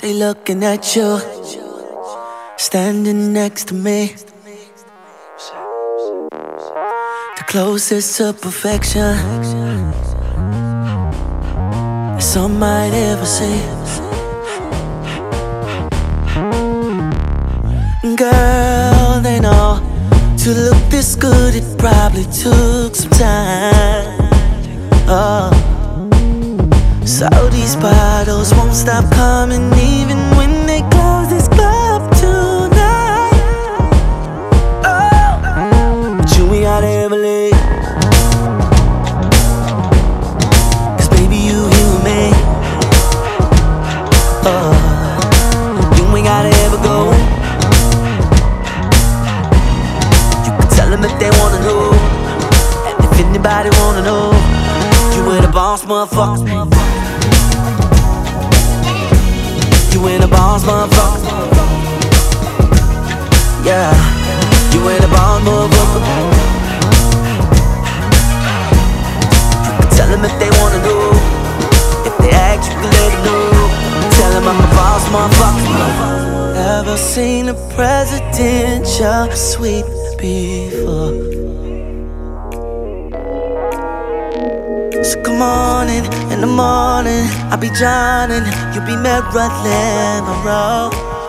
They looking at you, standing next to me, the closest to perfection some might ever see. Girl, they know to look this good it probably took some time. Oh, so these bottles won't stop coming even when they close this club tonight. Oh, but you ain't gotta ever leave, 'cause baby you hear me. Oh, you ain't gotta ever go. You can tell them if they wanna know, and if anybody wanna know, you ain't a boss, motherfucker. You ain't a boss, motherfucker. Yeah, you ain't a boss, motherfucker. You can tell them if they wanna know, if they ask you can let them know. Tell them I'm a boss, motherfucker. Ever seen a presidential suite before? So come on in the morning, I'll be drowning, you'll be Marilyn Monroe.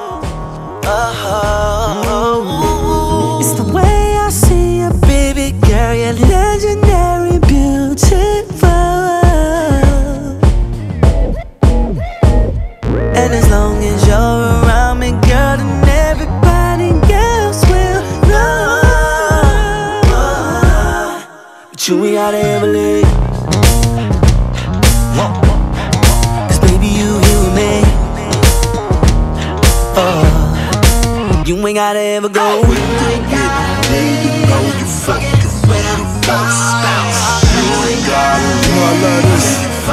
Oh, it's the way I see you, baby girl, you're legendary, beautiful. And as long as you're around me, girl, then everybody else will know. But you ain't gotta ever leave, 'cause baby you hear me. Oh, you ain't gotta ever go. When you get there, you know you fucking where the bounce. You ain't gotta I love this.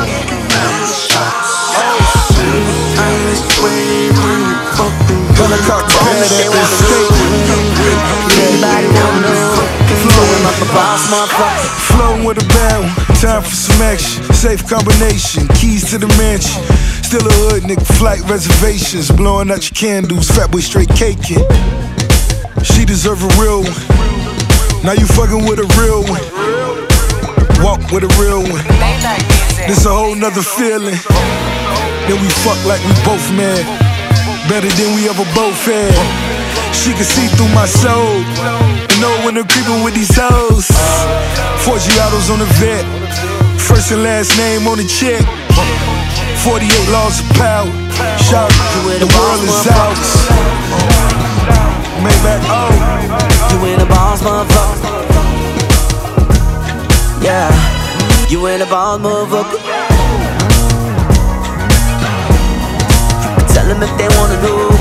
Gonna cop the head at this state. Anybody wanna know? Flowing like a boss, motherfucker. Flowing with a bound, time for some action. Safe combination, keys to the mansion. Still a hood nigga, flight reservations. Blowing out your candles, fat boy straight caking. She deserve a real one. Now you fucking with a real one. Walk with a real one. This a whole nother feeling. Then we fuck like we both mad, better than we ever both had. She can see through my soul and know when I'm creeping with these hoes. 40 autos on the vet, first and last name on the check. 48 laws of power, shout the world is ours. Maybach, oh, You ain't a boss, motherfucker. Yeah, you ain't a boss, motherfucker. Tell them if they wanna know,